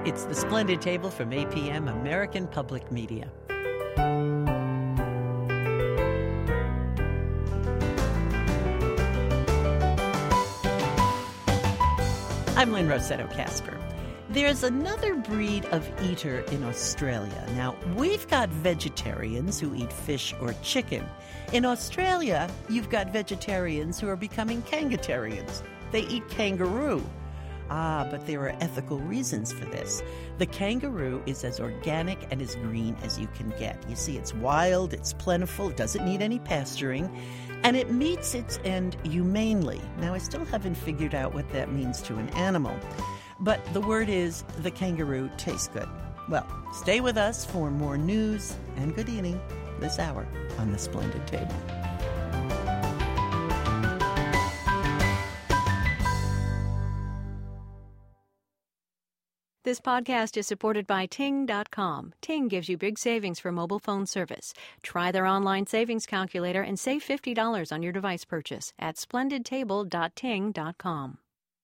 It's The Splendid Table from APM, American Public Media. I'm Lynn Rossetto Kasper. There's another breed of eater in Australia. Now, we've got vegetarians who eat fish or chicken. In Australia, you've got vegetarians who are becoming kangatarians. They eat kangaroo. But there are ethical reasons for this. The kangaroo is as organic and as green as you can get. You see, it's wild, it's plentiful, it doesn't need any pasturing, and it meets its end humanely. Now, I still haven't figured out what that means to an animal, but the word is the kangaroo tastes good. Well, stay with us for more news and good eating this hour on The Splendid Table. This podcast is supported by Ting.com. Ting gives you big savings for mobile phone service. Try their online savings calculator and save $50 on your device purchase at splendidtable.ting.com.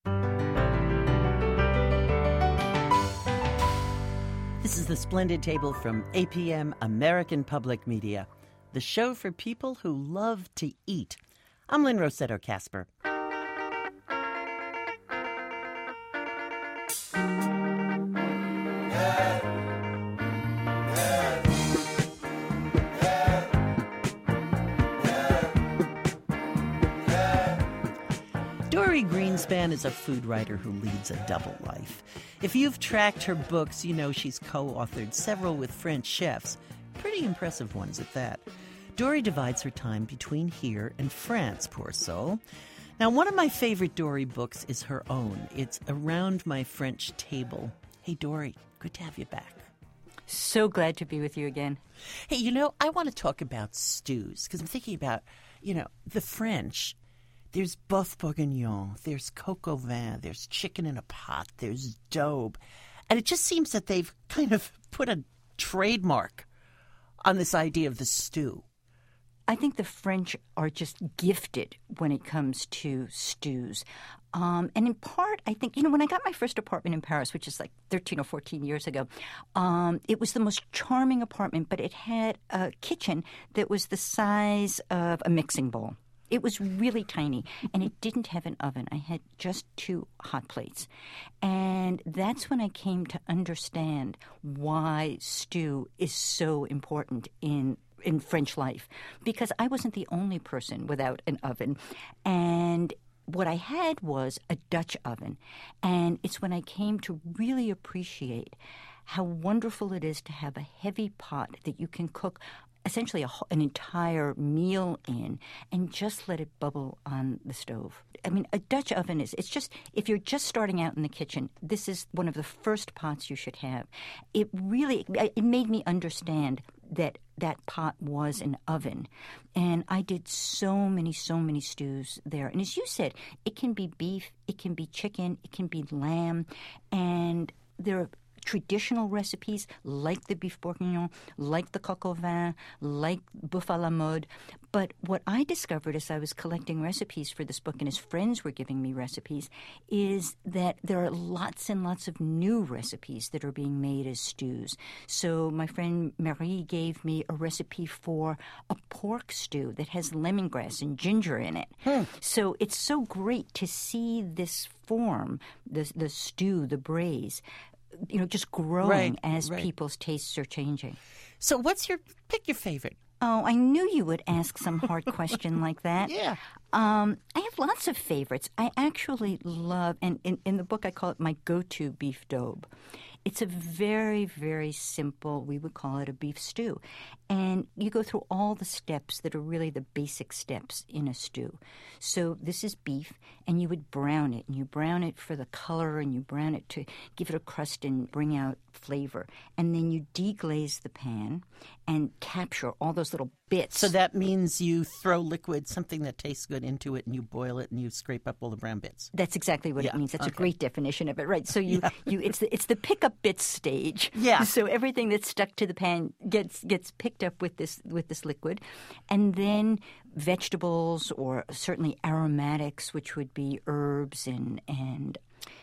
This is The Splendid Table from APM, American Public Media, the show for people who love to eat. I'm Lynn Rossetto Kasper. Dorie Greenspan is a food writer who leads a double life. If you've tracked her books, you know she's co-authored several with French chefs, pretty impressive ones at that. Dorie divides her time between here and France, poor soul. Now, one of my favorite Dorie books is her own. It's Around My French Table. Hey, Dorie, good to have you back. So glad to be with you again. Hey, I want to talk about stews, because I'm thinking about, the French. There's boeuf bourguignon, there's coq au vin, there's chicken in a pot, there's daube. And it just seems that they've kind of put a trademark on this idea of the stew. I think the French are just gifted when it comes to stews. And in part, I think, when I got my first apartment in Paris, which is like 13 or 14 years ago, it was the most charming apartment, but it had a kitchen that was the size of a mixing bowl. It was really tiny, and it didn't have an oven. I had just 2 hot plates. And that's when I came to understand why stew is so important in French life, because I wasn't the only person without an oven. And what I had was a Dutch oven. And it's when I came to really appreciate how wonderful it is to have a heavy pot that you can cook essentially an entire meal in and just let it bubble on the stove. I mean, a Dutch oven it's just, if you're just starting out in the kitchen, this is one of the first pots you should have. It made me understand that pot was an oven. And I did so many stews there. And as you said, it can be beef, it can be chicken, it can be lamb, and there are traditional recipes like the beef bourguignon, like the coq au vin, like boeuf à la mode. But what I discovered as I was collecting recipes for this book and as friends were giving me recipes is that there are lots and lots of new recipes that are being made as stews. So my friend Marie gave me a recipe for a pork stew that has lemongrass and ginger in it. So it's so great to see this form, the stew, the braise, just growing as people's tastes are changing. So pick your favorite? Oh, I knew you would ask some hard question like that. Yeah. I have lots of favorites. I actually love, and in the book I call it my go-to beef daube. It's a very, very simple, we would call it a beef stew. And you go through all the steps that are really the basic steps in a stew. So this is beef, and you would brown it. And you brown it for the color, and you brown it to give it a crust and bring out flavor. And then you deglaze the pan and capture all those little bits. So that means you throw liquid, something that tastes good, into it, and you boil it, and you scrape up all the brown bits. That's exactly what it means. That's a great definition of it, right? So it's the pick up bits stage. Yeah. So everything that's stuck to the pan gets picked up with this liquid, and then vegetables or certainly aromatics, which would be herbs and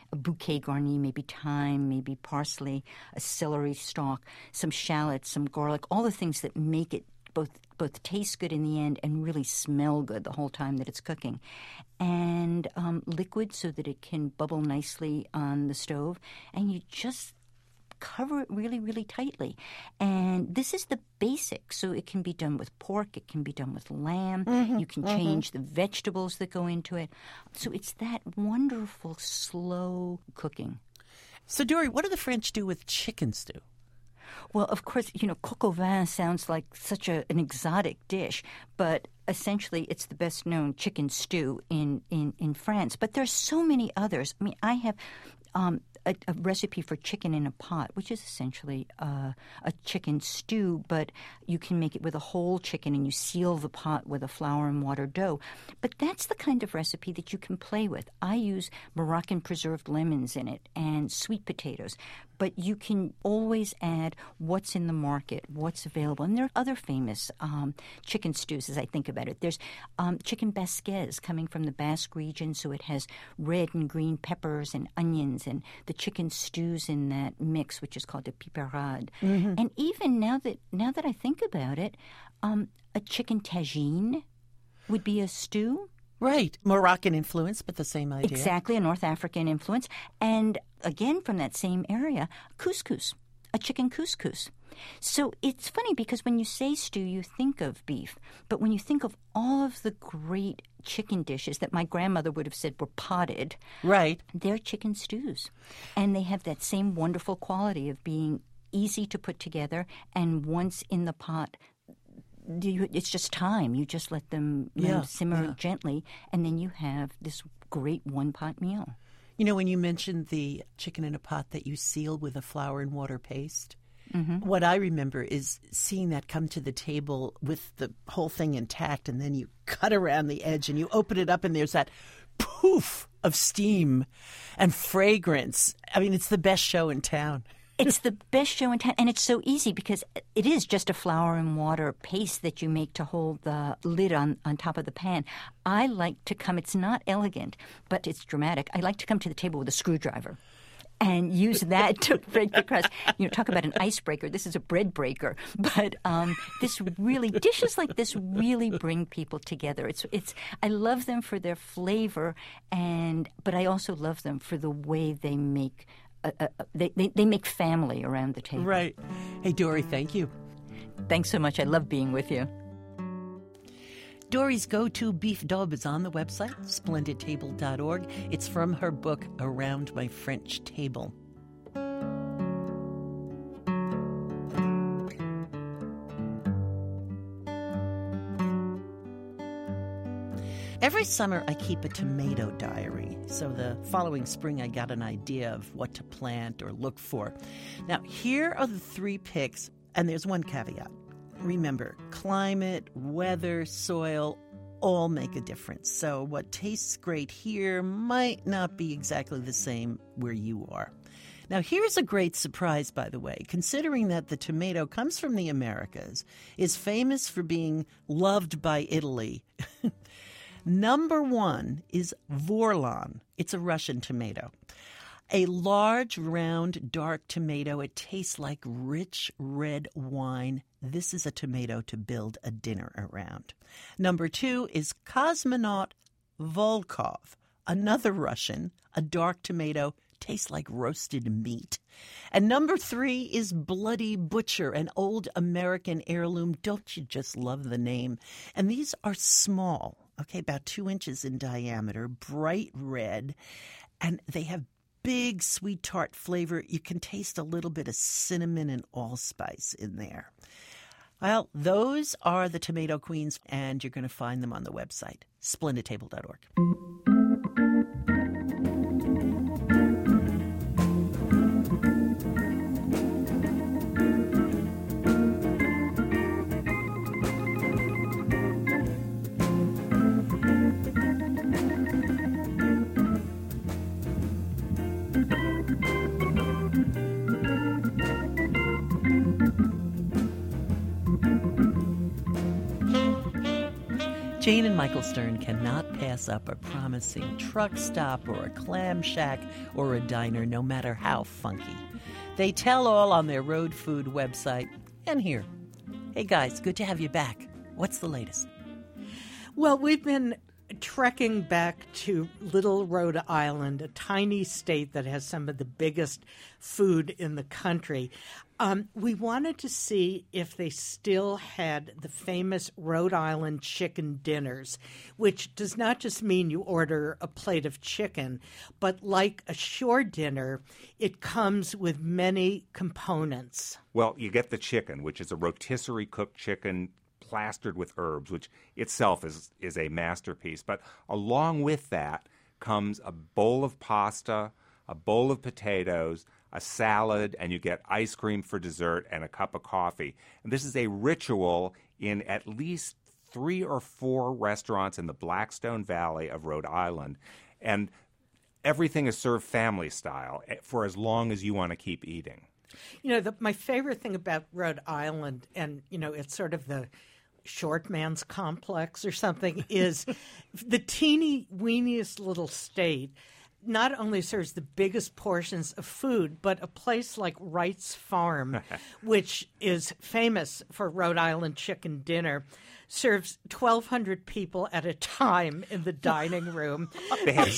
a bouquet garni, maybe thyme, maybe parsley, a celery stalk, some shallots, some garlic, all the things that make it both taste good in the end and really smell good the whole time that it's cooking. And liquid so that it can bubble nicely on the stove. And you just cover it really, really tightly. And this is the basic. So it can be done with pork. It can be done with lamb. You can change the vegetables that go into it. So it's that wonderful, slow cooking. So, Dory, what do the French do with chicken stew? Well, of course, coq au vin sounds like such an exotic dish, but essentially it's the best-known chicken stew in France. But there's so many others. I mean, I have a recipe for chicken in a pot, which is essentially a chicken stew, but you can make it with a whole chicken and you seal the pot with a flour and water dough. But that's the kind of recipe that you can play with. I use Moroccan preserved lemons in it and sweet potatoes. But you can always add what's in the market, what's available. And there are other famous chicken stews as I think about it. There's chicken basquez coming from the Basque region, so it has red and green peppers and onions, and the chicken stews in that mix, which is called a piperade. And even now that I think about it, a chicken tagine would be a stew. Right. Moroccan influence, but the same idea. Exactly, a North African influence. And again, from that same area, couscous, a chicken couscous. So it's funny because when you say stew, you think of beef. But when you think of all of the great chicken dishes that my grandmother would have said were potted, right, they're chicken stews. And they have that same wonderful quality of being easy to put together. And once in the pot, it's just time. You just let them simmer gently, and then you have this great one-pot meal. You know, when you mentioned the chicken in a pot that you seal with a flour and water paste, what I remember is seeing that come to the table with the whole thing intact, and then you cut around the edge and you open it up and there's that poof of steam and fragrance. I mean, it's the best show in town. It's the best show in town, and it's so easy because it is just a flour and water paste that you make to hold the lid on top of the pan. I like to come, it's not elegant, but it's dramatic. I like to come to the table with a screwdriver and use that to break the crust. Talk about an icebreaker. This is a bread breaker. But dishes like this really bring people together. I love them for their flavor, but I also love them for the way they make they make family around the table. Right. Hey, Dory, thank you. Thanks so much. I love being with you. Dory's go-to beef daube is on the website, splendidtable.org. It's from her book, Around My French Table. Every summer, I keep a tomato diary. So the following spring, I got an idea of what to plant or look for. Now, here are the 3 picks, and there's one caveat. Remember, climate, weather, soil, all make a difference. So what tastes great here might not be exactly the same where you are. Now, here's a great surprise, by the way, considering that the tomato comes from the Americas, is famous for being loved by Italy. Number 1 is Vorlan. It's a Russian tomato. A large, round, dark tomato. It tastes like rich red wine. This is a tomato to build a dinner around. Number 2 is Cosmonaut Volkov, another Russian, a dark tomato, tastes like roasted meat. And number 3 is Bloody Butcher, an old American heirloom. Don't you just love the name? And these are small, about 2 inches in diameter, bright red, and they have big, sweet, tart flavor. You can taste a little bit of cinnamon and allspice in there. Well, those are the tomato queens, and you're going to find them on the website, splendidtable.org. Jane and Michael Stern cannot pass up a promising truck stop or a clam shack or a diner, no matter how funky. They tell all on their road food website and here. Hey guys, good to have you back. What's the latest? Well, we've been trekking back to Little Rhode Island, a tiny state that has some of the biggest food in the country. We wanted to see if they still had the famous Rhode Island chicken dinners, which does not just mean you order a plate of chicken, but like a shore dinner, it comes with many components. Well, you get the chicken, which is a rotisserie cooked chicken plastered with herbs, which itself is a masterpiece. But along with that comes a bowl of pasta, a bowl of potatoes, a salad, and you get ice cream for dessert and a cup of coffee. And this is a ritual in at least 3 or 4 restaurants in the Blackstone Valley of Rhode Island. And everything is served family style for as long as you want to keep eating. You know, my favorite thing about Rhode Island, and, you know, it's sort of the short man's complex or something, is the teeny weeniest little state not only serves the biggest portions of food, but a place like Wright's Farm, which is famous for Rhode Island chicken dinner, serves 1,200 people at a time in the dining room. They have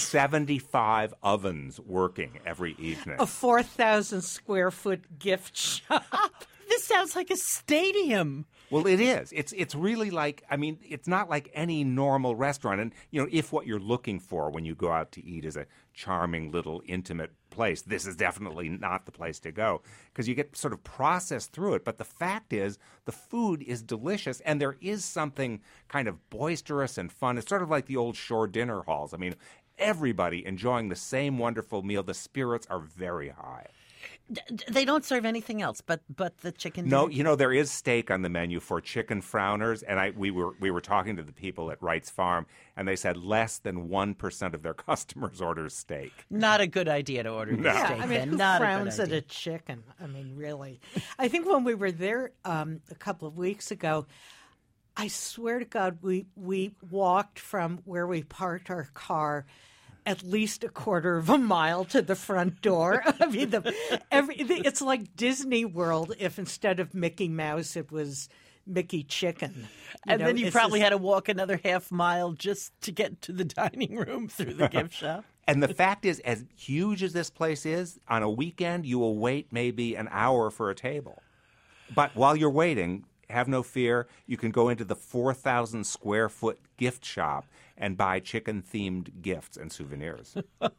75 ovens working every evening. A 4,000 square foot gift shop. This sounds like a stadium. Well, it is. It's really like, I mean, it's not like any normal restaurant. And, you know, if what you're looking for when you go out to eat is a charming little intimate place, this is definitely not the place to go because you get sort of processed through it. But the fact is the food is delicious and there is something kind of boisterous and fun. It's sort of like the old shore dinner halls. I mean, everybody enjoying the same wonderful meal. The spirits are very high. They don't serve anything else but the chicken dinner? No, you know, there is steak on the menu for chicken frowners, and we were talking to the people at Wright's Farm, and they said less than 1% of their customers order steak. Not a good idea to order the steak. I mean, who Not frowns a at a chicken? I mean, really. I think when we were there a couple of weeks ago, I swear to God, we walked from where we parked our car at least a quarter of a mile to the front door. I mean, it's like Disney World if instead of Mickey Mouse, it was Mickey Chicken. And then you probably had to walk another half mile just to get to the dining room through the gift shop. And the fact is, as huge as this place is, on a weekend, you will wait maybe an hour for a table. But while you're waiting, have no fear. You can go into the 4,000 square foot gift shop and buy chicken-themed gifts and souvenirs.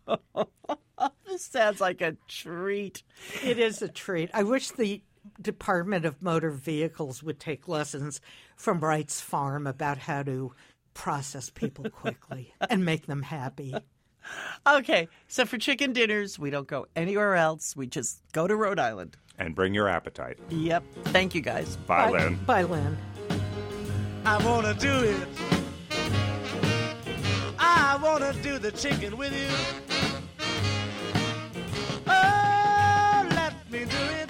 This sounds like a treat. It is a treat. I wish the Department of Motor Vehicles would take lessons from Wright's Farm about how to process people quickly and make them happy. Okay, so for chicken dinners, we don't go anywhere else. We just go to Rhode Island. And bring your appetite. Yep. Thank you, guys. Bye, Lynn. Bye, Lynn. I want to do it. I want to do the chicken with you. Oh, let me do it.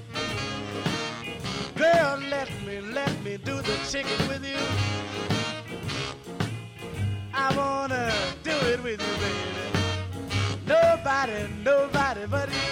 Girl, let me do the chicken with you. I want to do it with you, baby. Nobody but you.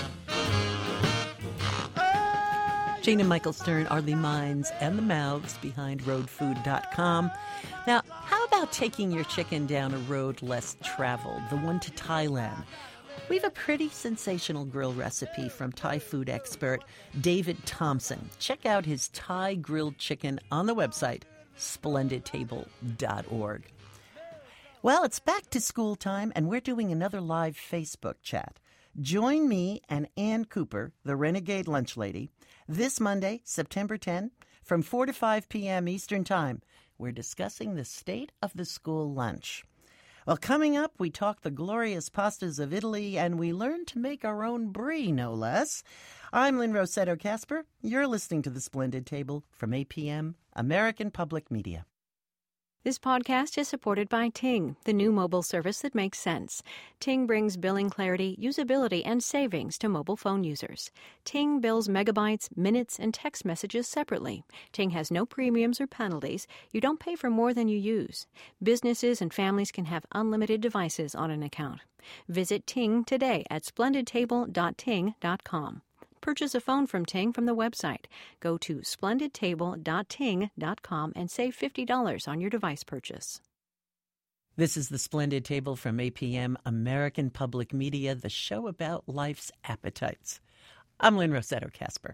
Jane and Michael Stern are the minds and the mouths behind roadfood.com. Now, how about taking your chicken down a road less traveled, the one to Thailand? We have a pretty sensational grill recipe from Thai food expert David Thompson. Check out his Thai grilled chicken on the website, splendidtable.org. Well, it's back to school time, and we're doing another live Facebook chat. Join me and Ann Cooper, the Renegade Lunch Lady, this Monday, September 10, from 4 to 5 p.m. Eastern Time. We're discussing the state of the school lunch. Well, coming up, we talk the glorious pastas of Italy, and we learn to make our own brie, no less. I'm Lynn Rossetto Kasper. You're listening to The Splendid Table from APM, American Public Media. This podcast is supported by Ting, the new mobile service that makes sense. Ting brings billing clarity, usability, and savings to mobile phone users. Ting bills megabytes, minutes, and text messages separately. Ting has no premiums or penalties. You don't pay for more than you use. Businesses and families can have unlimited devices on an account. Visit Ting today at splendidtable.ting.com. Purchase a phone from Ting from the website. Go to splendidtable.ting.com and save $50 on your device purchase. This is The Splendid Table from APM, American Public Media, the show about life's appetites. I'm Lynn Rossetto Kasper.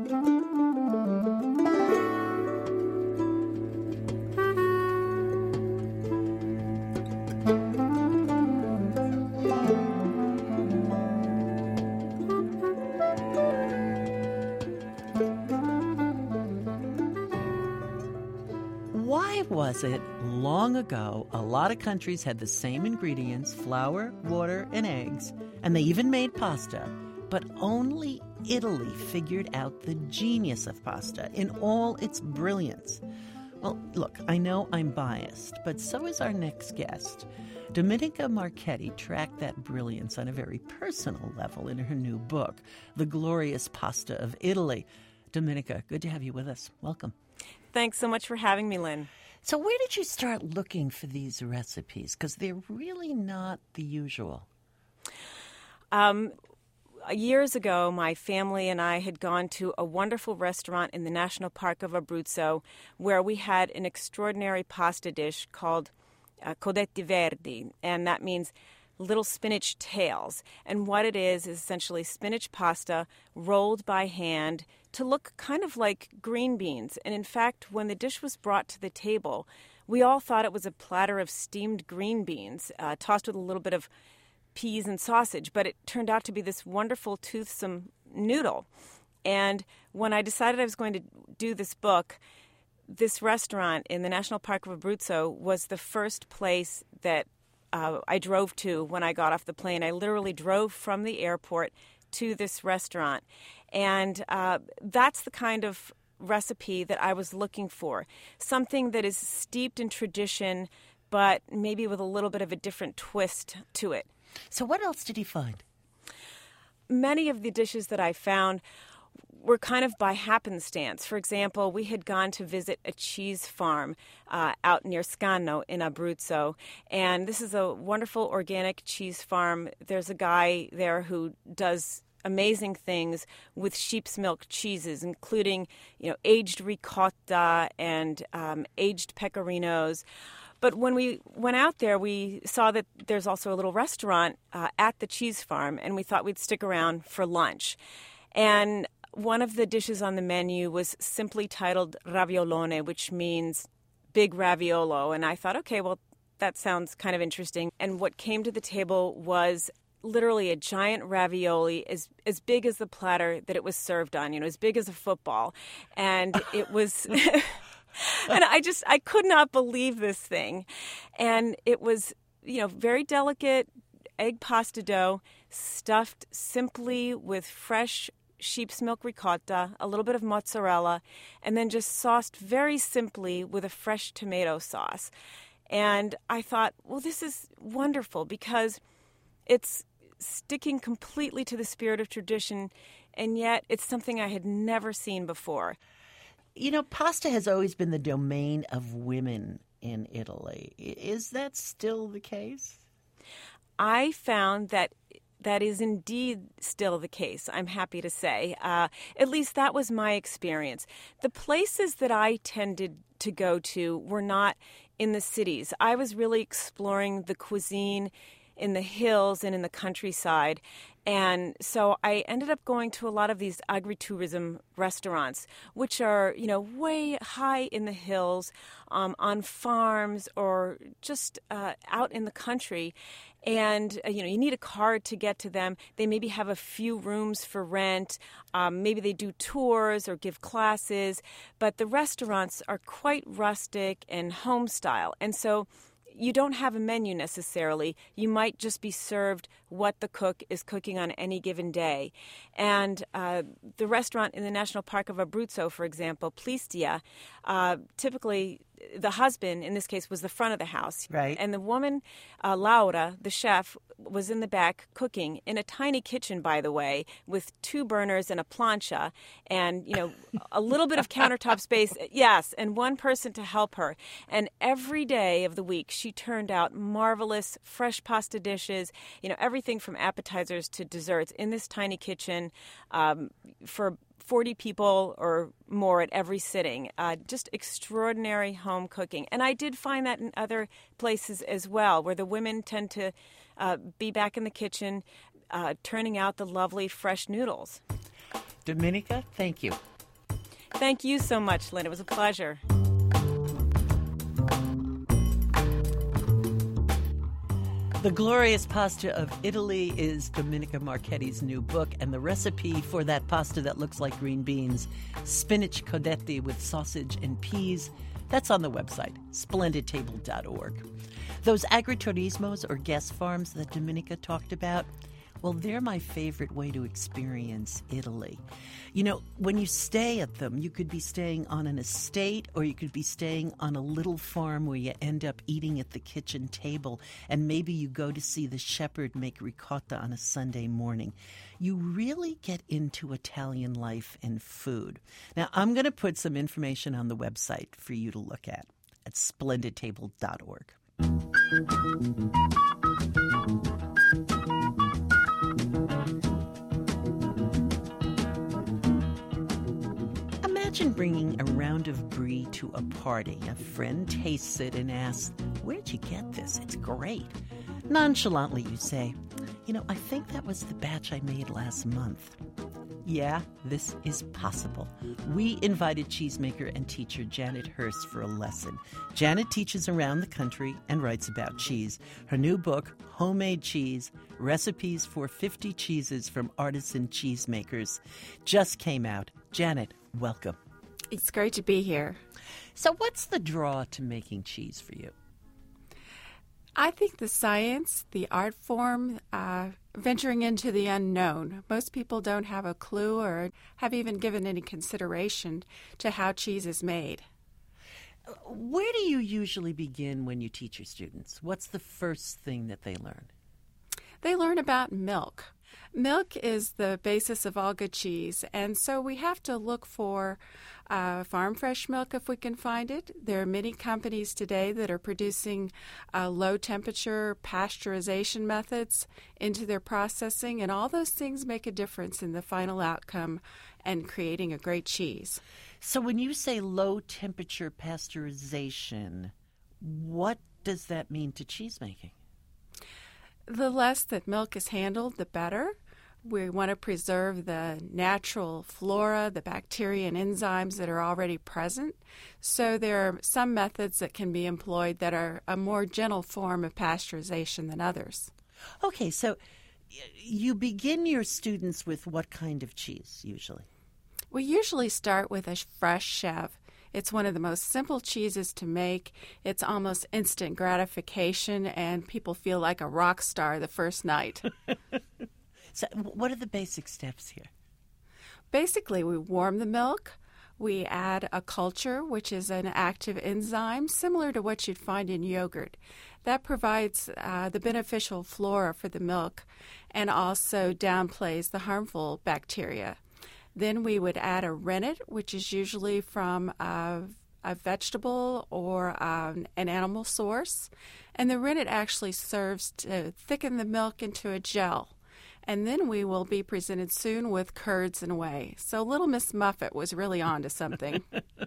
Why was it long ago a lot of countries had the same ingredients, flour, water, and eggs, and they even made pasta, but only Italy figured out the genius of pasta in all its brilliance? Well, look, I know I'm biased, but so is our next guest. Domenica Marchetti tracked that brilliance on a very personal level in her new book, The Glorious Pasta of Italy. Domenica, good to have you with us. Welcome. Thanks so much for having me, Lynn. So where did you start looking for these recipes? Because they're really not the usual. Years ago, my family and I had gone to a wonderful restaurant in the National Park of Abruzzo where we had an extraordinary pasta dish called codetti verdi, and that means little spinach tails. And what it is essentially spinach pasta rolled by hand to look kind of like green beans. And in fact, when the dish was brought to the table, we all thought it was a platter of steamed green beans, tossed with a little bit of peas and sausage, but it turned out to be this wonderful toothsome noodle. And when I decided I was going to do this book, this restaurant in the National Park of Abruzzo was the first place that I drove to when I got off the plane. I literally drove from the airport to this restaurant. And that's the kind of recipe that I was looking for. Something that is steeped in tradition, but maybe with a little bit of a different twist to it. So what else did you find? Many of the dishes that I found were kind of by happenstance. For example, we had gone to visit a cheese farm out near Scano in Abruzzo, and this is a wonderful organic cheese farm. There's a guy there who does amazing things with sheep's milk cheeses, including, aged ricotta and aged pecorinos. But when we went out there, we saw that there's also a little restaurant at the cheese farm, and we thought we'd stick around for lunch. And one of the dishes on the menu was simply titled raviolone, which means big raviolo. And I thought, okay, well, that sounds kind of interesting. And what came to the table was literally a giant ravioli as big as the platter that it was served on, as big as a football. And it was... And I could not believe this thing. And it was, very delicate egg pasta dough stuffed simply with fresh sheep's milk ricotta, a little bit of mozzarella, and then just sauced very simply with a fresh tomato sauce. And I thought, well, this is wonderful because it's sticking completely to the spirit of tradition, and yet it's something I had never seen before. Pasta has always been the domain of women in Italy. Is that still the case? I found that is indeed still the case, I'm happy to say. At least that was my experience. The places that I tended to go to were not in the cities. I was really exploring the cuisine in the hills and in the countryside. And so I ended up going to a lot of these agritourism restaurants, which are, way high in the hills, on farms or just out in the country. And, you need a card to get to them. They maybe have a few rooms for rent. Maybe they do tours or give classes. But the restaurants are quite rustic and home style. And so you don't have a menu necessarily. You might just be served what the cook is cooking on any given day. And the restaurant in the National Park of Abruzzo, for example, Plistia, typically the husband, in this case, was the front of the house. Right. And the woman, Laura, the chef, was in the back cooking in a tiny kitchen, by the way, with 2 burners and a plancha and, a little bit of countertop space. Yes, and 1 person to help her. And every day of the week, she turned out marvelous, fresh pasta dishes, everything from appetizers to desserts in this tiny kitchen for 40 people or more at every sitting. Just extraordinary home cooking. And I did find that in other places as well, where the women tend to be back in the kitchen turning out the lovely fresh noodles. Dominica, thank you. Thank you so much, Lynn. It was a pleasure. The Glorious Pasta of Italy is Dominica Marchetti's new book, and the recipe for that pasta that looks like green beans, spinach codetti with sausage and peas, that's on the website, splendidtable.org. Those agriturismos, or guest farms that Dominica talked about, well, they're my favorite way to experience Italy. When you stay at them, you could be staying on an estate or you could be staying on a little farm where you end up eating at the kitchen table, and maybe you go to see the shepherd make ricotta on a Sunday morning. You really get into Italian life and food. Now, I'm going to put some information on the website for you to look at splendidtable.org. Imagine bringing a round of brie to a party. A friend tastes it and asks, "Where'd you get this? It's great." Nonchalantly, you say, "I think that was the batch I made last month." Yeah, this is possible. We invited cheesemaker and teacher Janet Hurst for a lesson. Janet teaches around the country and writes about cheese. Her new book, Homemade Cheese, Recipes for 50 Cheeses from Artisan Cheesemakers, just came out. Janet, welcome. It's great to be here. So what's the draw to making cheese for you? I think the science, the art form, venturing into the unknown. Most people don't have a clue or have even given any consideration to how cheese is made. Where do you usually begin when you teach your students? What's the first thing that they learn? They learn about milk. Milk is the basis of all good cheese, and so we have to look for farm fresh milk if we can find it. There are many companies today that are producing low temperature pasteurization methods into their processing, and all those things make a difference in the final outcome and creating a great cheese. So when you say low temperature pasteurization, what does that mean to cheese making? The less that milk is handled, the better. We want to preserve the natural flora, the bacteria and enzymes that are already present. So there are some methods that can be employed that are a more gentle form of pasteurization than others. Okay, so you begin your students with what kind of cheese usually? We usually start with a fresh Chev. It's one of the most simple cheeses to make. It's almost instant gratification, and people feel like a rock star the first night. So what are the basic steps here? Basically, we warm the milk. We add a culture, which is an active enzyme, similar to what you'd find in yogurt. That provides the beneficial flora for the milk and also downplays the harmful bacteria. Then we would add a rennet, which is usually from a vegetable or an animal source. And the rennet actually serves to thicken the milk into a gel. And then we will be presented soon with curds and whey. So Little Miss Muffet was really on to something.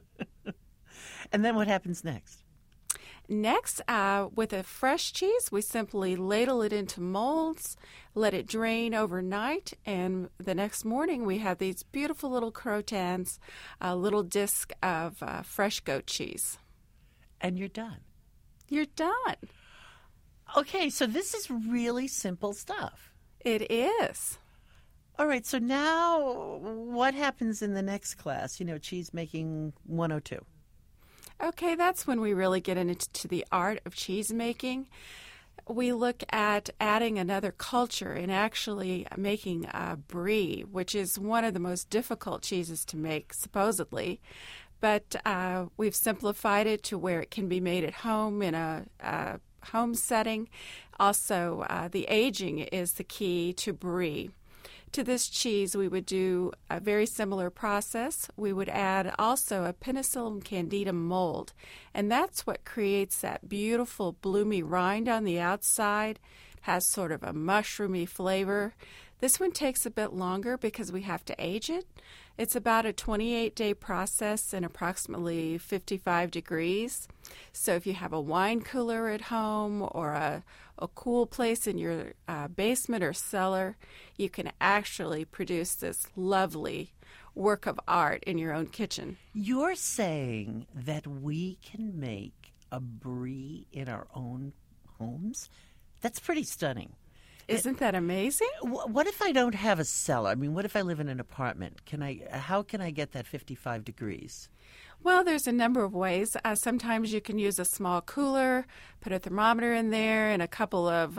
And then what happens next? Next, with a fresh cheese, we simply ladle it into molds, let it drain overnight, and the next morning we have these beautiful little crotons, a little disc of fresh goat cheese. And you're done. You're done. Okay, so this is really simple stuff. It is. All right, so now what happens in the next class? Cheese making 102. Okay, that's when we really get into the art of cheese making. We look at adding another culture and actually making brie, which is one of the most difficult cheeses to make, supposedly. but we've simplified it to where it can be made at home in a home setting. Also, the aging is the key to brie. To this cheese, we would do a very similar process. We would add also a Penicillium candidum mold, and that's what creates that beautiful bloomy rind on the outside. It has sort of a mushroomy flavor. This one takes a bit longer because we have to age it. It's about a 28-day process in approximately 55 degrees. So if you have a wine cooler at home or a cool place in your basement or cellar, you can actually produce this lovely work of art in your own kitchen. You're saying that we can make a brie in our own homes? That's pretty stunning. Isn't that amazing? What if I don't have a cellar? I mean, what if I live in an apartment? How can I get that 55 degrees? Well, there's a number of ways. Sometimes you can use a small cooler, put a thermometer in there, and a couple of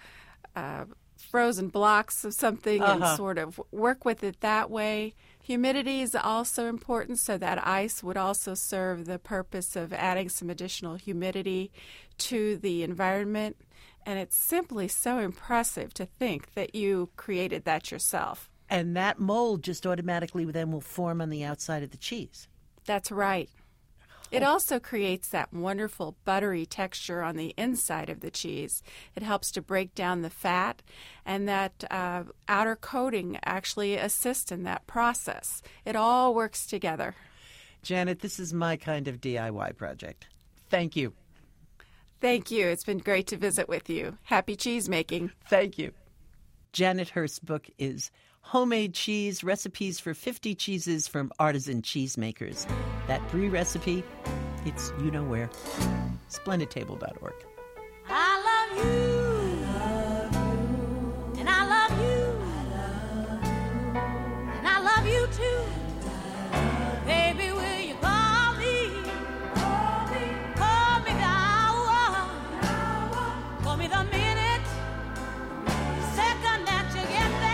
frozen blocks of something and sort of work with it that way. Humidity is also important, so that ice would also serve the purpose of adding some additional humidity to the environment. And it's simply so impressive to think that you created that yourself. And that mold just automatically then will form on the outside of the cheese. That's right. It also creates that wonderful buttery texture on the inside of the cheese. It helps to break down the fat, and that outer coating actually assists in that process. It all works together. Janet, this is my kind of DIY project. Thank you. Thank you. It's been great to visit with you. Happy cheese making. Thank you. Janet Hurst's book is Homemade Cheese, Recipes for 50 Cheeses from Artisan Cheesemakers. That brie recipe, it's you know where. SplendidTable.org. I love you, and I love you, and I love you too. Baby, will you call me? Call me the hour, call me the minute, second that you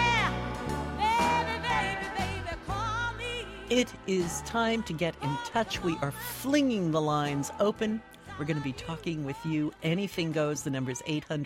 get there. Baby, call me. It is time to get in touch. We are flinging the lines open. We're going to be talking with you. Anything goes. The number is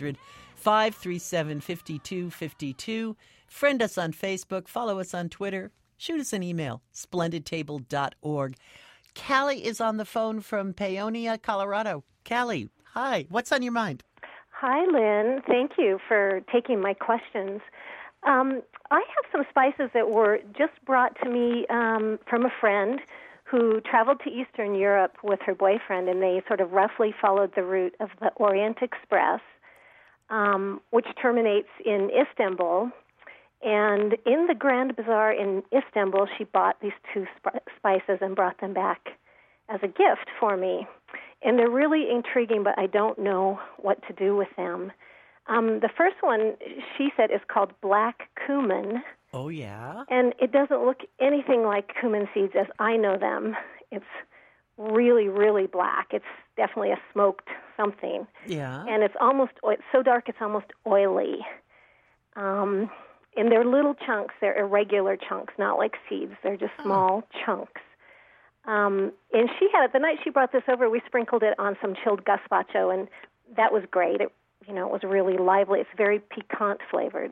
800-537-5252. Friend us on Facebook. Follow us on Twitter. Shoot us an email, splendidtable.org. Callie is on the phone from Paonia, Colorado. Callie, hi. What's on your mind? Hi, Lynn. Thank you for taking my questions. I have some spices that were just brought to me from a friend who traveled to Eastern Europe with her boyfriend, and they sort of roughly followed the route of the Orient Express, which terminates in Istanbul. And in the Grand Bazaar in Istanbul, she bought these two spices and brought them back as a gift for me. And they're really intriguing, but I don't know what to do with them. The first one, she said, is called black cumin. Oh, yeah? And it doesn't look anything like cumin seeds as I know them. It's really, really black. It's definitely a smoked something. Yeah. And it's so dark it's almost oily. And they're little chunks. They're irregular chunks, not like seeds. They're just small chunks. And she had it, the night she brought this over, we sprinkled it on some chilled gazpacho, and that was great. It was really lively. It's very piquant flavored.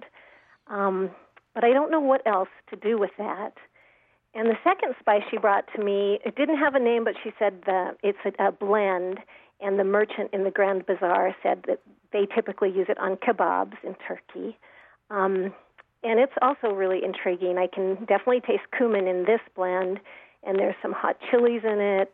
But I don't know what else to do with that. And the second spice she brought to me, it didn't have a name, but she said it's a blend, and the merchant in the Grand Bazaar said that they typically use it on kebabs in Turkey. And it's also really intriguing. I can definitely taste cumin in this blend, and there's some hot chilies in it.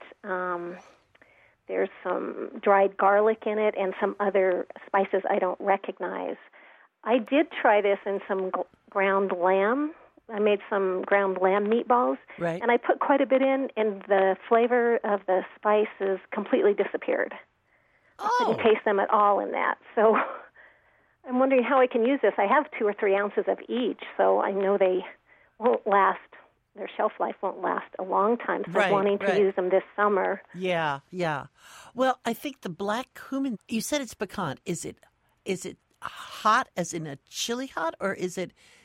There's some dried garlic in it and some other spices I don't recognize. I did try this in some ground lamb. I made some ground lamb meatballs, right, and I put quite a bit in, and the flavor of the spices completely disappeared. I couldn't taste them at all in that. So I'm wondering how I can use this. I have 2 or 3 ounces of each, so I know they won't last. Their shelf life won't last a long time, so I'm wanting to use them this summer. Yeah, yeah. Well, I think the black cumin, you said it's piquant. Is it hot as in a chili hot, or is it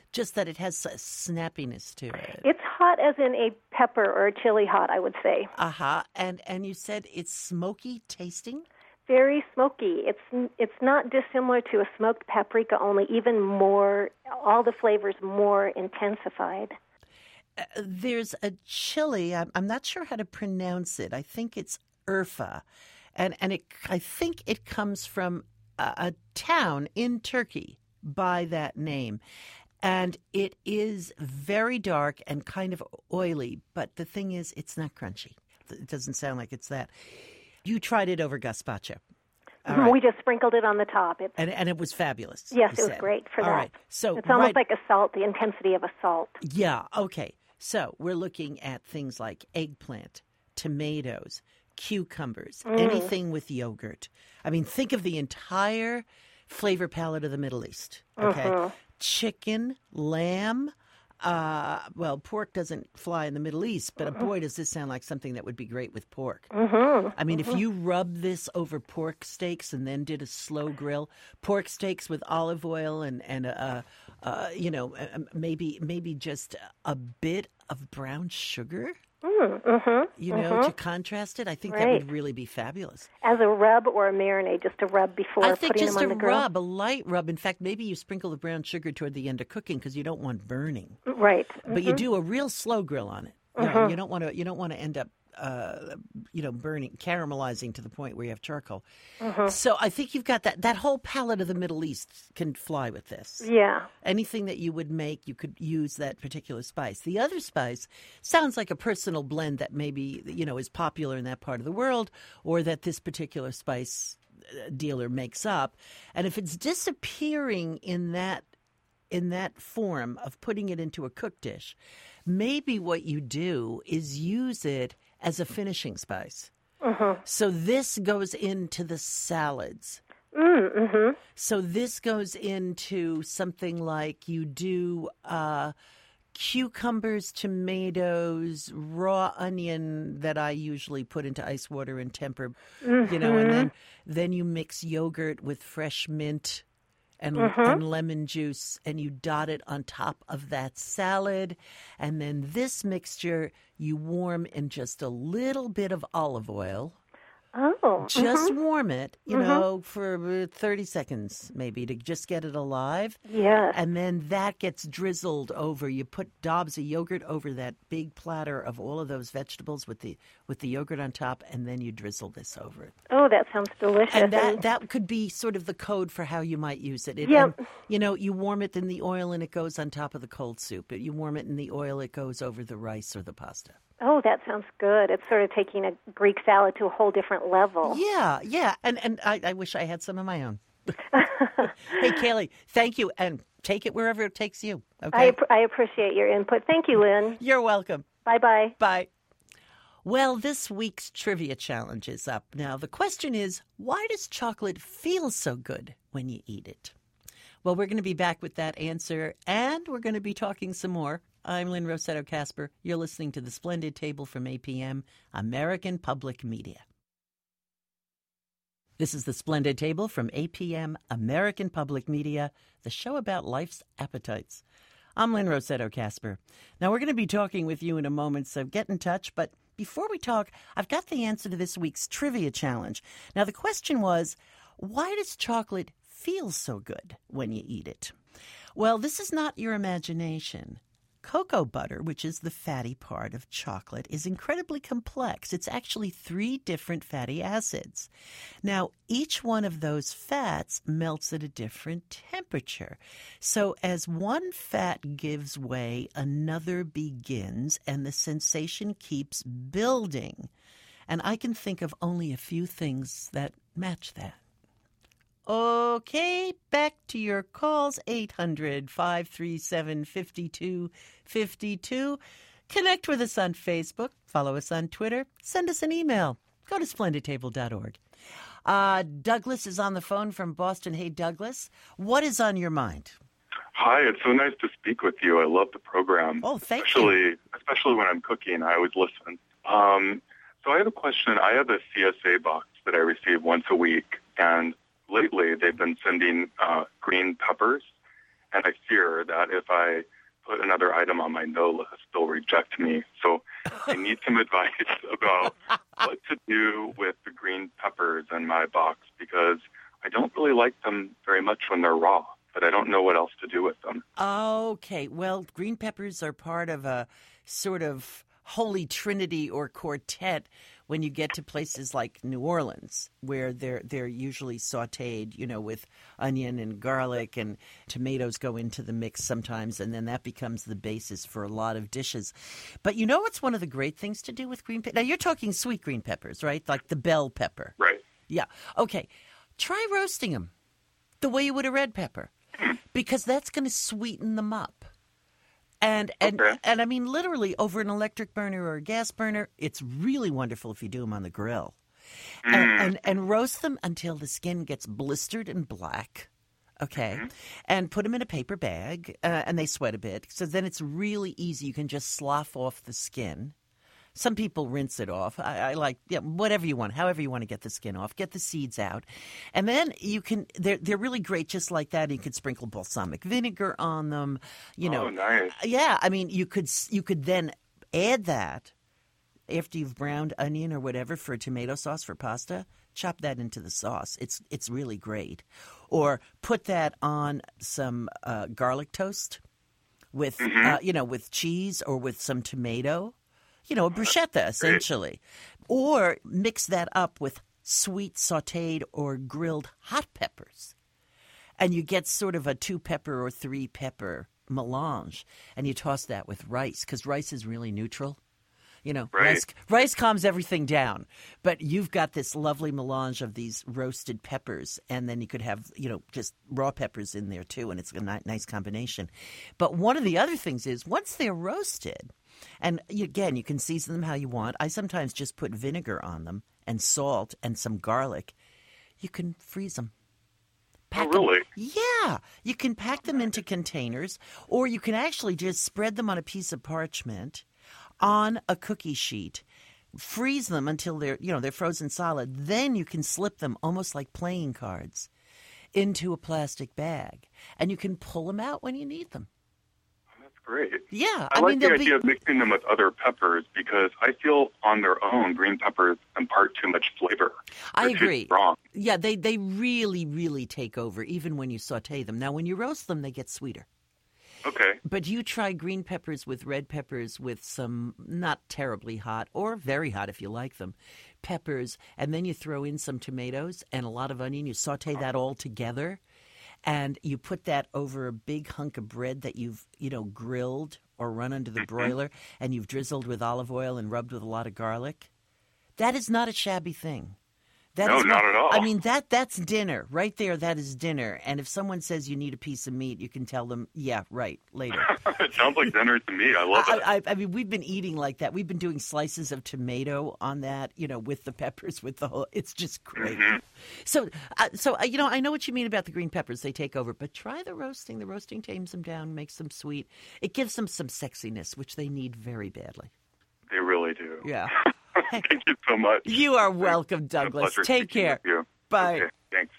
Just that it has a snappiness to it. It's hot as in a pepper or a chili hot, I would say. Uh-huh. And you said it's smoky tasting? Very smoky. It's not dissimilar to a smoked paprika, only even more, all the flavors more intensified. There's a chili, I'm not sure how to pronounce it. I think it's Urfa. And I think it comes from a town in Turkey by that name. And it is very dark and kind of oily, but the thing is, it's not crunchy. It doesn't sound like it's that. You tried it over gazpacho. All right. We just sprinkled it on the top. And it was fabulous. Yes, it was great for that. All right. So it's almost like a salt, the intensity of a salt. Yeah, okay. So we're looking at things like eggplant, tomatoes, cucumbers, anything with yogurt. I mean, think of the entire flavor palette of the Middle East, okay? Chicken, lamb, well, pork doesn't fly in the Middle East, but boy, does this sound like something that would be great with pork. I mean, if you rub this over pork steaks and then did a slow grill, pork steaks with olive oil and you know, maybe just a bit of brown sugar, you know, to contrast it, I think that would really be fabulous. As a rub or a marinade, just a rub before putting them on the grill? I think just a rub, a light rub. In fact, maybe you sprinkle the brown sugar toward the end of cooking because you don't want burning. Right. But you do a real slow grill on it. You don't want to end up you know, burning, caramelizing to the point where you have charcoal. So I think you've got that whole palette of the Middle East can fly with this. Yeah. Anything that you would make, you could use that particular spice. The other spice sounds like a personal blend that maybe, you know, is popular in that part of the world, or that this particular spice dealer makes up. And if it's disappearing in that form of putting it into a cooked dish, maybe what you do is use it as a finishing spice. So this goes into the salads. So this goes into something like you do cucumbers, tomatoes, raw onion that I usually put into ice water and temper, you know, and then you mix yogurt with fresh mint and lemon juice, and you dot it on top of that salad. And then this mixture you warm in just a little bit of olive oil. Just warm it, you know, for 30 seconds maybe to just get it alive. Yes. And then that gets drizzled over. You put dobs of yogurt over that big platter of all of those vegetables with the yogurt on top, and then you drizzle this over it. Oh, that sounds delicious. And that could be sort of the code for how you might use it. Yep. And, you know, you warm it in the oil and it goes on top of the cold soup. You warm it in the oil, it goes over the rice or the pasta. Oh, that sounds good. It's sort of taking a Greek salad to a whole different level. Yeah. And I wish I had some of my own. Hey, Kaylee, thank you. And take it wherever it takes you. Okay? I appreciate your input. Thank you, Lynn. You're welcome. Bye-bye. Bye. Well, this week's trivia challenge is up. Now, the question is, why does chocolate feel so good when you eat it? Well, we're going to be back with that answer, and we're going to be talking some more. I'm Lynn Rossetto Kasper. You're listening to The Splendid Table from APM, American Public Media. This is The Splendid Table from APM, American Public Media, the show about life's appetites. I'm Lynn Rossetto Kasper. Now, we're going to be talking with you in a moment, so get in touch. But before we talk, I've got the answer to this week's trivia challenge. Now, the question was, why does chocolate feel so good when you eat it? Well, this is not your imagination. Cocoa butter, which is the fatty part of chocolate, is incredibly complex. It's actually 3 different fatty acids. Now, each one of those fats melts at a different temperature. So as one fat gives way, another begins, and the sensation keeps building. And I can think of only a few things that match that. Okay, back to your calls, 800-537-5252. Connect with us on Facebook, follow us on Twitter, send us an email. Go to splendidtable.org. Douglas is on the phone from Boston. Hey, Douglas, what is on your mind? Hi, it's so nice to speak with you. I love the program. Oh, thank you. Especially when I'm cooking, I always listen. So I have a question. I have a CSA box that I receive once a week, and lately they've been sending green peppers, and I fear that if I put another item on my no list, they'll reject me. So I need some advice about what to do with the green peppers in my box, because I don't really like them very much when they're raw, but I don't know what else to do with them. Okay. Well, green peppers are part of a sort of holy trinity or quartet when you get to places like New Orleans, where they're usually sautéed, with onion and garlic, and tomatoes go into the mix sometimes, and then that becomes the basis for a lot of dishes. But what's one of the great things to do with green peppers? Now, you're talking sweet green peppers, right? Like the bell pepper. Right. Yeah. Okay. Try roasting them the way you would a red pepper, because that's going to sweeten them up. And I mean, literally over an electric burner or a gas burner, it's really wonderful if you do them on the grill. And roast them until the skin gets blistered and black, okay? And put them in a paper bag, and they sweat a bit. So then it's really easy. You can just slough off the skin. Some people rinse it off. I like, whatever you want, however you want to get the skin off. Get the seeds out. And then you can, they're really great just like that. You could sprinkle balsamic vinegar on them. Oh, nice. Yeah, I mean, you could then add that after you've browned onion or whatever for a tomato sauce for pasta. Chop that into the sauce. It's really great. Or put that on some garlic toast with, with cheese or with some tomato. A bruschetta, essentially. Or mix that up with sweet sautéed or grilled hot peppers. And you get sort of a 2-pepper or 3-pepper melange. And you toss that with rice, because rice is really neutral. Right. Rice calms everything down. But you've got this lovely melange of these roasted peppers. And then you could have, just raw peppers in there, too. And it's a nice combination. But one of the other things is, once they're roasted, and again, you can season them how you want. I sometimes just put vinegar on them and salt and some garlic. You can freeze them. Really? Yeah. You can pack them into containers, or you can actually just spread them on a piece of parchment on a cookie sheet, freeze them until they're frozen solid. Then you can slip them almost like playing cards into a plastic bag, and you can pull them out when you need them. Great. Yeah. I like the idea of mixing them with other peppers, because I feel on their own green peppers impart too much flavor. I agree. Too strong. Yeah, they really, really take over, even when you saute them. Now, when you roast them, they get sweeter. Okay. But you try green peppers with red peppers with some not terribly hot, or very hot if you like them, peppers, and then you throw in some tomatoes and a lot of onion. You saute that all together. And you put that over a big hunk of bread that you've, grilled or run under the broiler, and you've drizzled with olive oil and rubbed with a lot of garlic. That is not a shabby thing. No, not at all. I mean, that's dinner. Right there, that is dinner. And if someone says you need a piece of meat, you can tell them, yeah, right, later. It sounds like dinner to me. I love it. I mean, we've been eating like that. We've been doing slices of tomato on that, with the peppers, with the whole. It's just great. So I know what you mean about the green peppers. They take over. But try the roasting. The roasting tames them down, makes them sweet. It gives them some sexiness, which they need very badly. They really do. Yeah. Thank you so much. You are welcome, Douglas. Take care. With you. Bye. Okay, thanks.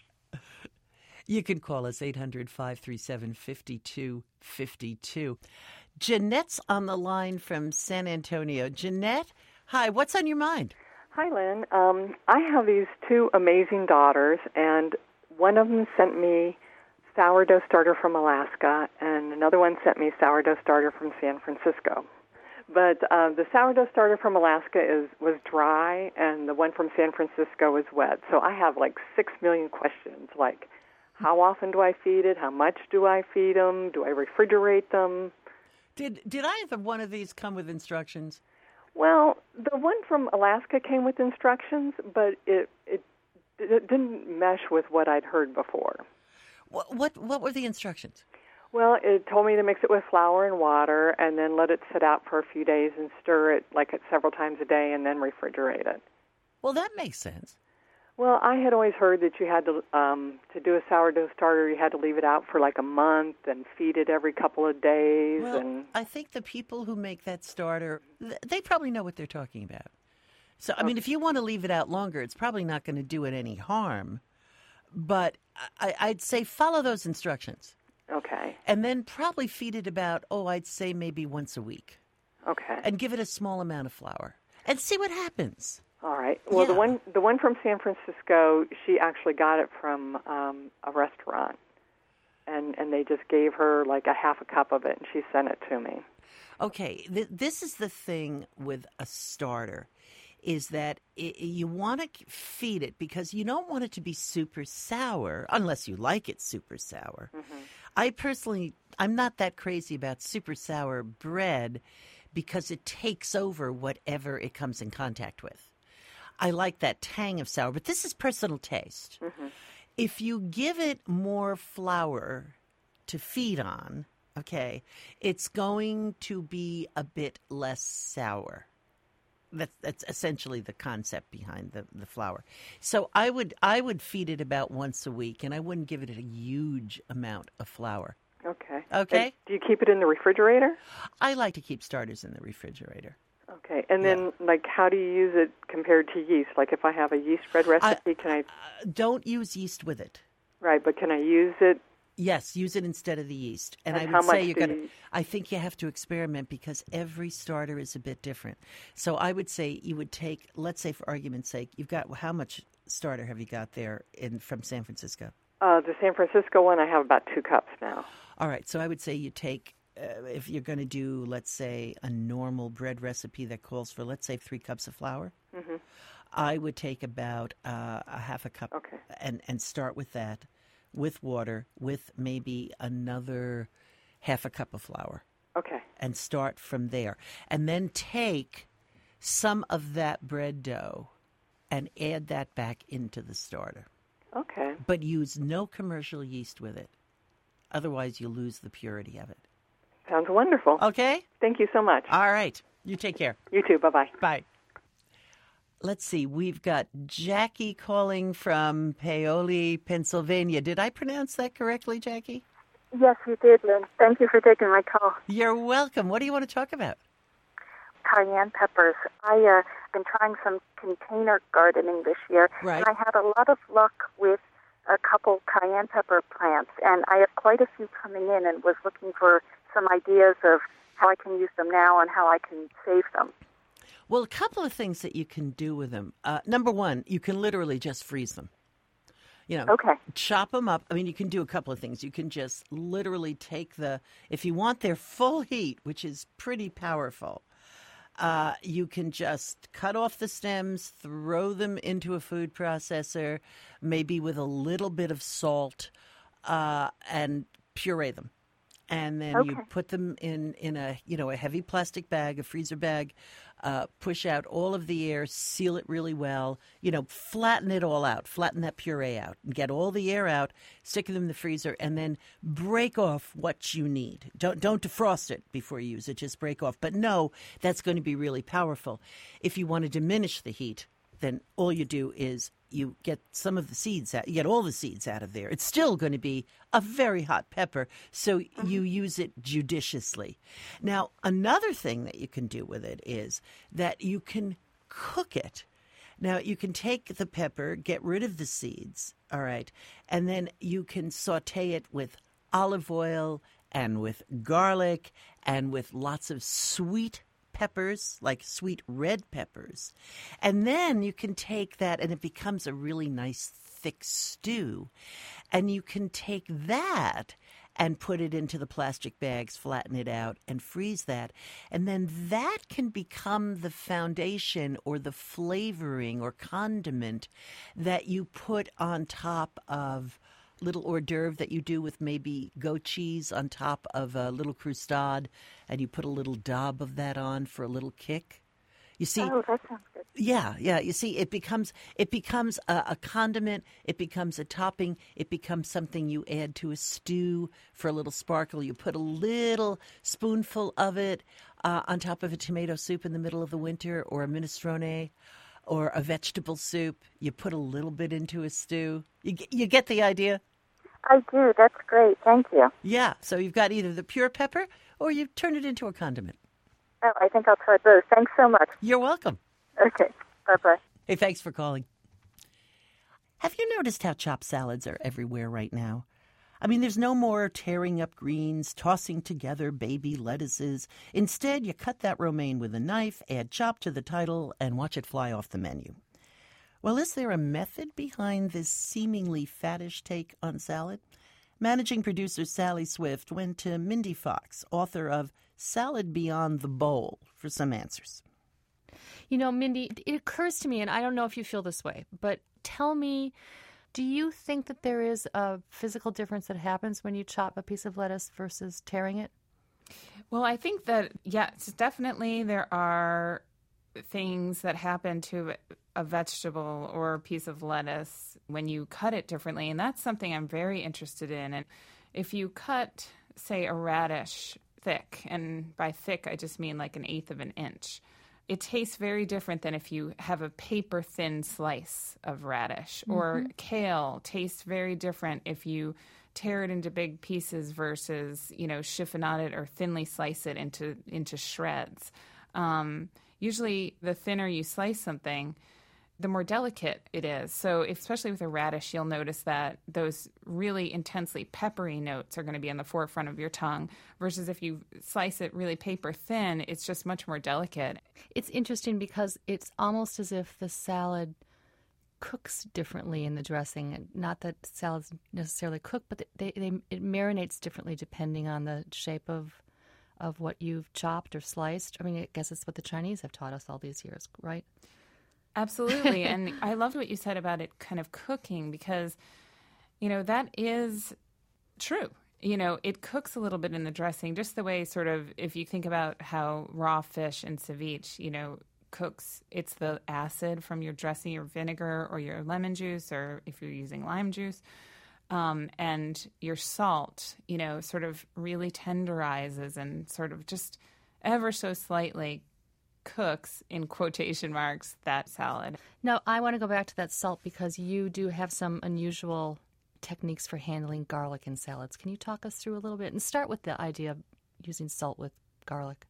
You can call us 800-537-5252. Jeanette's on the line from San Antonio. Jeanette, hi. What's on your mind? Hi, Lynn. I have these 2 amazing daughters, and one of them sent me sourdough starter from Alaska, and another one sent me sourdough starter from San Francisco. But the sourdough starter from Alaska was dry, and the one from San Francisco is wet. So I have like 6 million questions, like how often do I feed it? How much do I feed them? Do I refrigerate them? Did either one of these come with instructions? Well, the one from Alaska came with instructions, but it didn't mesh with what I'd heard before. What were the instructions? Well, it told me to mix it with flour and water and then let it sit out for a few days and stir it several times a day and then refrigerate it. Well, that makes sense. Well, I had always heard that you had to do a sourdough starter, you had to leave it out for like a month and feed it every couple of days. Well, I think the people who make that starter, they probably know what they're talking about. So, I mean, if you want to leave it out longer, it's probably not going to do it any harm. But I'd say follow those instructions. Okay. And then probably feed it about, I'd say maybe once a week. Okay. And give it a small amount of flour. And see what happens. All right. Well, Yeah. the one from San Francisco, she actually got it from a restaurant, and they just gave her like a half a cup of it, and she sent it to me. Okay, this is the thing with a starter, is that you want to feed it because you don't want it to be super sour, unless you like it super sour. Mm-hmm. I'm not that crazy about super sour bread because it takes over whatever it comes in contact with. I like that tang of sour, but this is personal taste. Mm-hmm. If you give it more flour to feed on, okay, it's going to be a bit less sour. That's essentially the concept behind the flour. So I would feed it about once a week, and I wouldn't give it a huge amount of flour. Okay. Okay. And do you keep it in the refrigerator? I like to keep starters in the refrigerator. Okay. And then, like, how do you use it compared to yeast? Like, if I have a yeast bread recipe, can I... Don't use yeast with it. Right, but can I use it? Yes, use it instead of the yeast. And I how would say much you're do going to, you- I think you have to experiment because every starter is a bit different. So I would say you would take, let's say for argument's sake, you've got, how much starter have you got there from San Francisco? The San Francisco one, I have about 2 cups now. All right, so I would say you take, if you're going to do, let's say, a normal bread recipe that calls for, let's say, 3 cups of flour, Mm-hmm. I would take about a half a cup Okay. and start with that, with water, with maybe another half a cup of flour. Okay. And start from there. And then take some of that bread dough and add that back into the starter. Okay. But use no commercial yeast with it. Otherwise, you lose the purity of it. Sounds wonderful. Okay? Thank you so much. All right. You take care. You too. Bye-bye. Bye. Let's see. We've got Jackie calling from Paoli, Pennsylvania. Did I pronounce that correctly, Jackie? Yes, you did, Lynn. Thank you for taking my call. You're welcome. What do you want to talk about? Cayenne peppers. I've been trying some container gardening this year, Right. and I had a lot of luck with a couple cayenne pepper plants, and I have quite a few coming in and was looking for some ideas of how I can use them now and how I can save them. Well, a couple of things that you can do with them. Number one, you can literally just freeze them. Okay. Chop them up. I mean, you can do a couple of things. You can just literally take if you want their full heat, which is pretty powerful, you can just cut off the stems, throw them into a food processor, maybe with a little bit of salt, and puree them. And then you put them in a heavy plastic bag, a freezer bag, push out all of the air, seal it really well, flatten it all out, flatten that puree out, and get all the air out, stick them in the freezer, and then break off what you need. Don't defrost it before you use it, just break off. But no, that's going to be really powerful. If you want to diminish the heat, then all you do is you get some of the seeds out. You get all the seeds out of there. It's still going to be a very hot pepper, so you use it judiciously. Now, another thing that you can do with it is that you can cook it. Now, you can take the pepper, get rid of the seeds, all right, and then you can saute it with olive oil and with garlic and with lots of sweet peppers, like sweet red peppers. And then you can take that and it becomes a really nice thick stew. And you can take that and put it into the plastic bags, flatten it out, and freeze that. And then that can become the foundation or the flavoring or condiment that you put on top of little hors d'oeuvre that you do with maybe goat cheese on top of a little croustade, and you put a little daub of that on for a little kick. You see, Oh, that sounds good. yeah. You see, it becomes a condiment. It becomes a topping. It becomes something you add to a stew for a little sparkle. You put a little spoonful of it on top of a tomato soup in the middle of the winter, or a minestrone, or a vegetable soup. You put a little bit into a stew. You get the idea? I do. That's great. Thank you. Yeah. So you've got either the pure pepper or you turn it into a condiment. Oh, I think I'll try both. Thanks so much. You're welcome. Okay. Bye-bye. Hey, thanks for calling. Have you noticed how chopped salads are everywhere right now? I mean, there's no more tearing up greens, tossing together baby lettuces. Instead, you cut that romaine with a knife, add chop to the title, and watch it fly off the menu. Well, is there a method behind this seemingly faddish take on salad? Managing producer Sally Swift went to Mindy Fox, author of Salad Beyond the Bowl, for some answers. You know, Mindy, it occurs to me, and I don't know if you feel this way, but tell me, do you think that there is a physical difference that happens when you chop a piece of lettuce versus tearing it? Well, I think that, yes, definitely there are things that happen to a vegetable or a piece of lettuce when you cut it differently, and that's something I'm very interested in. And if you cut, say, a radish thick, and by thick I just mean like 1/8 of an inch, it tastes very different than if you have a paper-thin slice of radish. Or kale tastes very different if you tear it into big pieces versus, chiffonade it or thinly slice it into shreds. Usually the thinner you slice something, the more delicate it is. So especially with a radish, you'll notice that those really intensely peppery notes are going to be on the forefront of your tongue, versus if you slice it really paper thin, it's just much more delicate. It's interesting because it's almost as if the salad cooks differently in the dressing. Not that salads necessarily cook, but it marinates differently depending on the shape of what you've chopped or sliced. I mean, I guess it's what the Chinese have taught us all these years, right? Absolutely. And I loved what you said about it kind of cooking because, that is true. It cooks a little bit in the dressing, just the way sort of, if you think about how raw fish in ceviche, cooks, it's the acid from your dressing, your vinegar or your lemon juice, or if you're using lime juice, and your salt, sort of really tenderizes and sort of just ever so slightly cooks, in quotation marks, that salad. Now, I want to go back to that salt because you do have some unusual techniques for handling garlic in salads. Can you talk us through a little bit and start with the idea of using salt with garlic?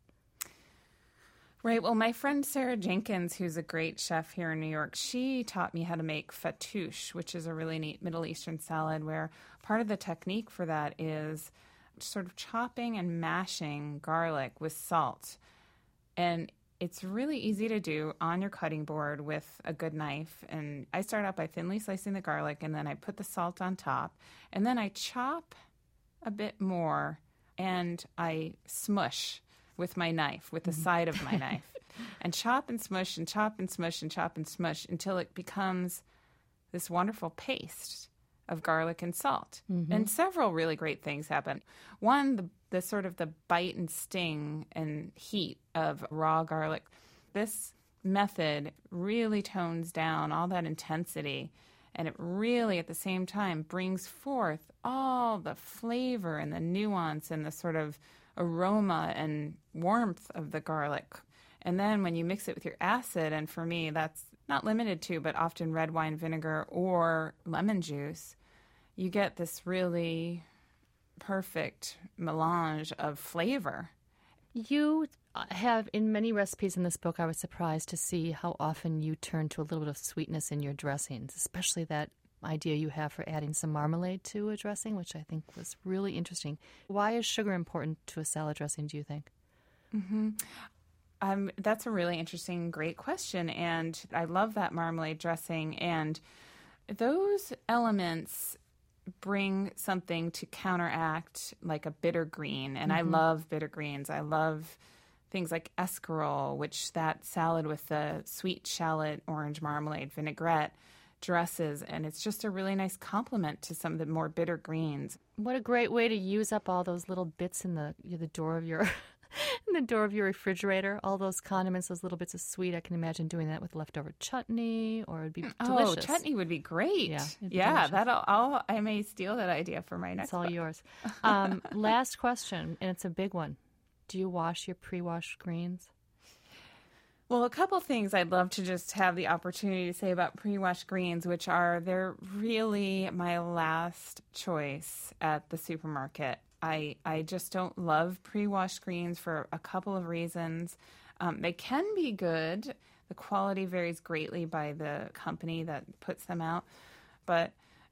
Right. Well, my friend Sarah Jenkins, who's a great chef here in New York, she taught me how to make fattoush, which is a really neat Middle Eastern salad where part of the technique for that is sort of chopping and mashing garlic with salt. And it's really easy to do on your cutting board with a good knife. And I start out by thinly slicing the garlic, and then I put the salt on top. And then I chop a bit more, and I smush with my knife, with the side of my knife. And chop and smush and chop and smush and chop and smush until it becomes this wonderful paste of garlic and salt. And several really great things happen. One, the sort of the bite and sting and heat of raw garlic. This method really tones down all that intensity, and it really at the same time brings forth all the flavor and the nuance and the sort of aroma and warmth of the garlic. And then when you mix it with your acid, and for me that's not limited to, but often red wine vinegar or lemon juice, you get this really perfect melange of flavor. You have, in many recipes in this book, I was surprised to see how often you turn to a little bit of sweetness in your dressings, especially that idea you have for adding some marmalade to a dressing, which I think was really interesting. Why is sugar important to a salad dressing, do you think? That's a really interesting, great question, and I love that marmalade dressing, and those elements bring something to counteract like a bitter green, and I love bitter greens. I love things like escarole, which that salad with the sweet shallot orange marmalade vinaigrette dresses, and it's just a really nice complement to some of the more bitter greens. What a great way to use up all those little bits in the door of your in the door of your refrigerator, all those condiments, those little bits of sweet. I can imagine doing that with leftover chutney, or it'd be delicious. Oh, chutney would be great. Yeah, I may steal that idea for my next It's all book. yours. Last question, and it's a big one. Do you wash your pre-washed greens? Well, a couple things I'd love to just have the opportunity to say about pre-washed greens, which are they're really my last choice at the supermarket. I just don't love pre-washed greens for a couple of reasons. They can be good. The quality varies greatly by the company that puts them out. But,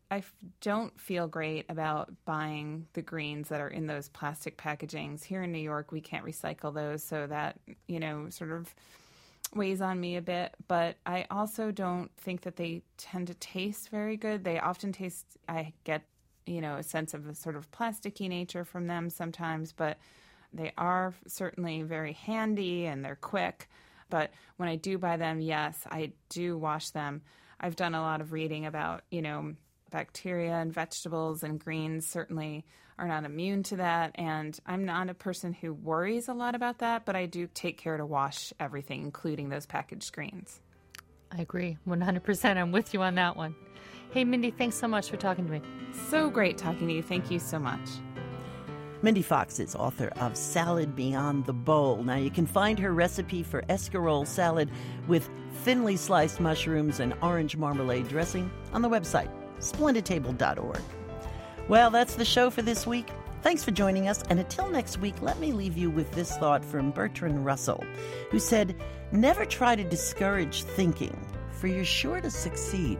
don't feel great about buying the greens that are in those plastic packagings. Here in New York, we can't recycle those, so that, sort of weighs on me a bit. But I also don't think that they tend to taste very good. They often taste, I get, a sense of a sort of plasticky nature from them sometimes, but they are certainly very handy and they're quick. But when I do buy them, yes, I do wash them. I've done a lot of reading about, bacteria and vegetables, and greens certainly are not immune to that. And I'm not a person who worries a lot about that, but I do take care to wash everything, including those packaged greens. I agree 100%. I'm with you on that one. Hey, Mindy, thanks so much for talking to me. So great talking to you. Thank you so much. Mindy Fox is author of Salad Beyond the Bowl. Now, you can find her recipe for escarole salad with thinly sliced mushrooms and orange marmalade dressing on the website, splendidtable.org. Well, that's the show for this week. Thanks for joining us, and until next week, let me leave you with this thought from Bertrand Russell, who said, "Never try to discourage thinking, for you're sure to succeed."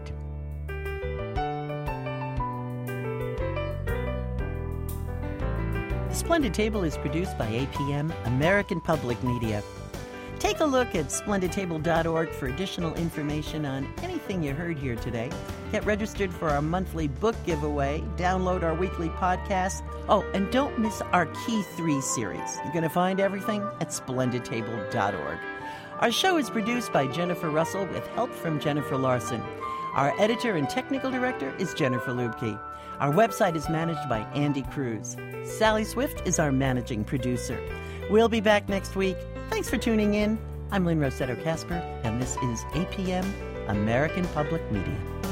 The Splendid Table is produced by APM, American Public Media. Take a look at splendidtable.org for additional information on anything you heard here today. Get registered for our monthly book giveaway. Download our weekly podcast. Oh, and don't miss our Key 3 series. You're going to find everything at splendidtable.org. Our show is produced by Jennifer Russell with help from Jennifer Larson. Our editor and technical director is Jennifer Lubke. Our website is managed by Andy Cruz. Sally Swift is our managing producer. We'll be back next week. Thanks for tuning in. I'm Lynn Rossetto Kasper, and this is APM, American Public Media.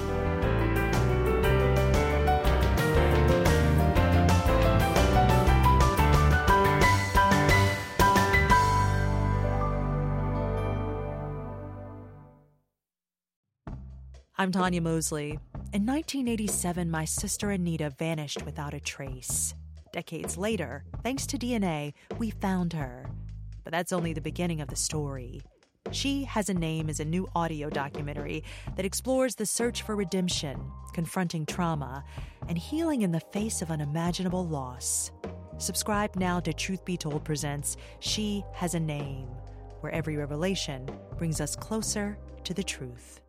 I'm Tanya Mosley. In 1987, my sister Anita vanished without a trace. Decades later, thanks to DNA, we found her. But that's only the beginning of the story. She Has a Name is a new audio documentary that explores the search for redemption, confronting trauma, and healing in the face of unimaginable loss. Subscribe now to Truth Be Told presents She Has a Name, where every revelation brings us closer to the truth.